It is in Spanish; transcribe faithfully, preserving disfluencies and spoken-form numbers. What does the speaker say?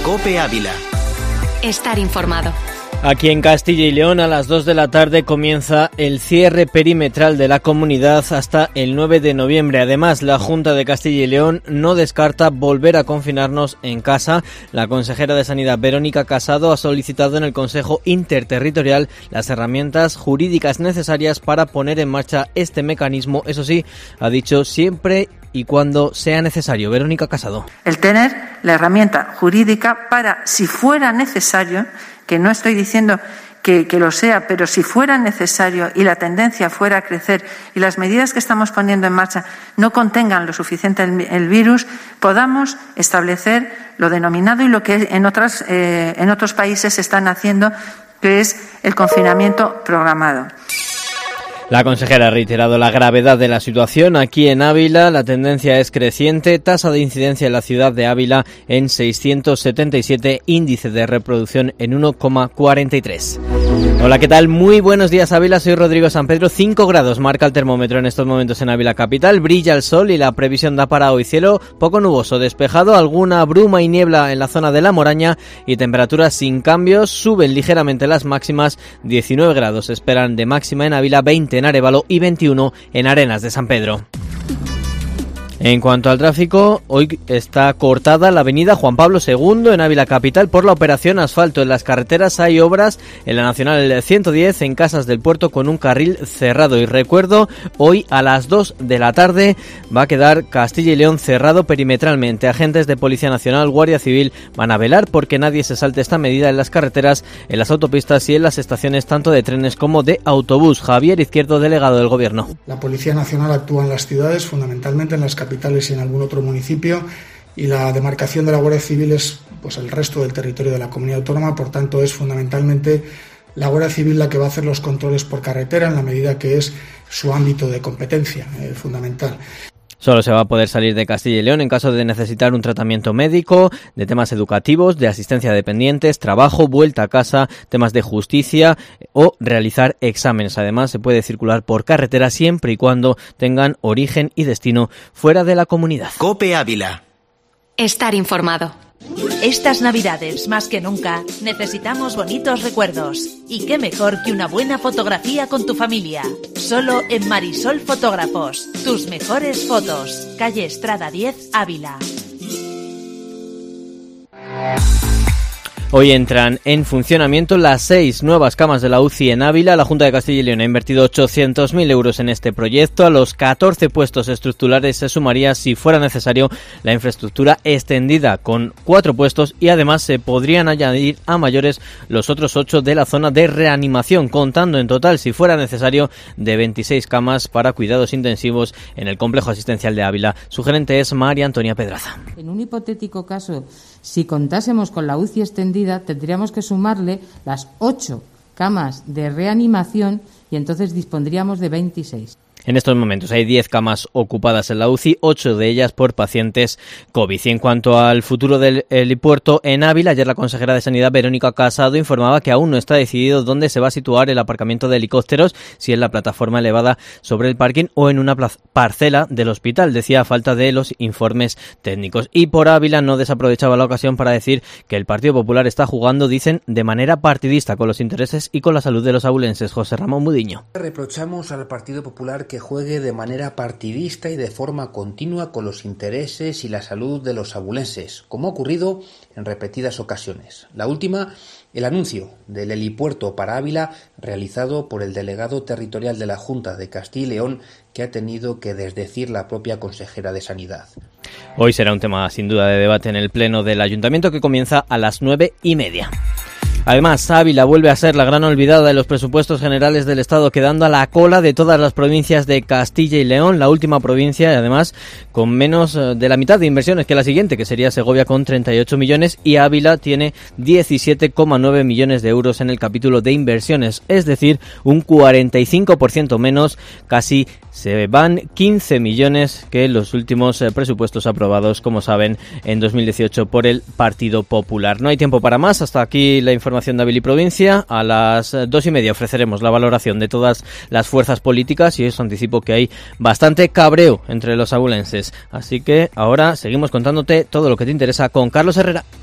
COPE Ávila. Estar informado. Aquí en Castilla y León a las dos de la tarde comienza el cierre perimetral de la comunidad hasta el nueve de noviembre. Además, la Junta de Castilla y León no descarta volver a confinarnos en casa. La consejera de Sanidad, Verónica Casado, ha solicitado en el Consejo Interterritorial las herramientas jurídicas necesarias para poner en marcha este mecanismo. Eso sí, ha dicho siempre y cuando sea necesario. Verónica Casado. El tener la herramienta jurídica para, si fuera necesario, que no estoy diciendo que, que lo sea, pero si fuera necesario y la tendencia fuera a crecer y las medidas que estamos poniendo en marcha no contengan lo suficiente el, el virus, podamos establecer lo denominado y lo que en, otras, eh, en otros países están haciendo, que es el confinamiento programado. La consejera ha reiterado la gravedad de la situación aquí en Ávila. La tendencia es creciente. Tasa de incidencia en la ciudad de Ávila en seiscientos setenta y siete. Índice de reproducción en uno coma cuarenta y tres. Hola, ¿qué tal? Muy buenos días, Ávila. Soy Rodrigo San Pedro. cinco grados marca el termómetro en estos momentos en Ávila capital. Brilla el sol y la previsión da para hoy cielo poco nuboso, despejado, alguna bruma y niebla en la zona de la Moraña y temperaturas sin cambios. Suben ligeramente las máximas. diecinueve grados esperan de máxima en Ávila, veinte en Arévalo y veintiuno en Arenas de San Pedro. En cuanto al tráfico, hoy está cortada la avenida Juan Pablo segundo en Ávila capital por la operación asfalto. En las carreteras hay obras en la Nacional ciento diez en Casas del Puerto con un carril cerrado. Y recuerdo, hoy a las dos de la tarde va a quedar Castilla y León cerrado perimetralmente. Agentes de Policía Nacional, Guardia Civil van a velar porque nadie se salte esta medida en las carreteras, en las autopistas y en las estaciones tanto de trenes como de autobús. Javier Izquierdo, delegado del Gobierno. La Policía Nacional actúa en las ciudades, fundamentalmente en las capitales y en algún otro municipio, y la demarcación de la Guardia Civil es pues el resto del territorio de la comunidad autónoma. Por tanto, es fundamentalmente la Guardia Civil la que va a hacer los controles por carretera en la medida que es su ámbito de competencia eh, fundamental. Solo se va a poder salir de Castilla y León en caso de necesitar un tratamiento médico, de temas educativos, de asistencia a dependientes, trabajo, vuelta a casa, temas de justicia o realizar exámenes. Además, se puede circular por carretera siempre y cuando tengan origen y destino fuera de la comunidad. COPE Ávila. Estar informado. Estas Navidades, más que nunca, necesitamos bonitos recuerdos. Y qué mejor que una buena fotografía con tu familia. Solo en Marisol Fotógrafos. Tus mejores fotos. Calle Estrada diez, Ávila. Hoy entran en funcionamiento las seis nuevas camas de la U C I en Ávila. La Junta de Castilla y León ha invertido ochocientos mil euros en este proyecto. A los catorce puestos estructurales se sumaría, si fuera necesario, la infraestructura extendida con cuatro puestos y además se podrían añadir a mayores los otros ocho de la zona de reanimación, contando en total, si fuera necesario, de veintiséis camas para cuidados intensivos en el complejo asistencial de Ávila. Su gerente es María Antonia Pedraza. En un hipotético caso, si contásemos con la U C I extendida, tendríamos que sumarle las ocho camas de reanimación y entonces dispondríamos de veintiséis. En estos momentos hay diez camas ocupadas en la U C I, ocho de ellas por pacientes COVID. Y en cuanto al futuro del helipuerto en Ávila, ayer la consejera de Sanidad, Verónica Casado, informaba que aún no está decidido dónde se va a situar el aparcamiento de helicópteros, si en la plataforma elevada sobre el parking o en una parcela del hospital. Decía, a falta de los informes técnicos. Y por Ávila no desaprovechaba la ocasión para decir que el Partido Popular está jugando, dicen, de manera partidista con los intereses y con la salud de los abulenses. José Ramón Mudiño. Reprochamos al Partido Popular que juegue de manera partidista y de forma continua con los intereses y la salud de los abulenses, como ha ocurrido en repetidas ocasiones. La última, el anuncio del helipuerto para Ávila realizado por el delegado territorial de la Junta de Castilla y León, que ha tenido que desdecir la propia consejera de Sanidad. Hoy será un tema sin duda de debate en el pleno del Ayuntamiento, que comienza a las nueve y media. Además, Ávila vuelve a ser la gran olvidada de los presupuestos generales del Estado, quedando a la cola de todas las provincias de Castilla y León, la última provincia, y además con menos de la mitad de inversiones que la siguiente, que sería Segovia, con treinta y ocho millones, y Ávila tiene diecisiete coma nueve millones de euros en el capítulo de inversiones, es decir, un cuarenta y cinco por ciento menos. Casi se van quince millones que los últimos presupuestos aprobados, como saben, en dos mil dieciocho por el Partido Popular. No hay tiempo para más, hasta aquí la información de Ávila y provincia. A las dos y media ofreceremos la valoración de todas las fuerzas políticas y os anticipo que hay bastante cabreo entre los abulenses. Así que ahora seguimos contándote todo lo que te interesa con Carlos Herrera.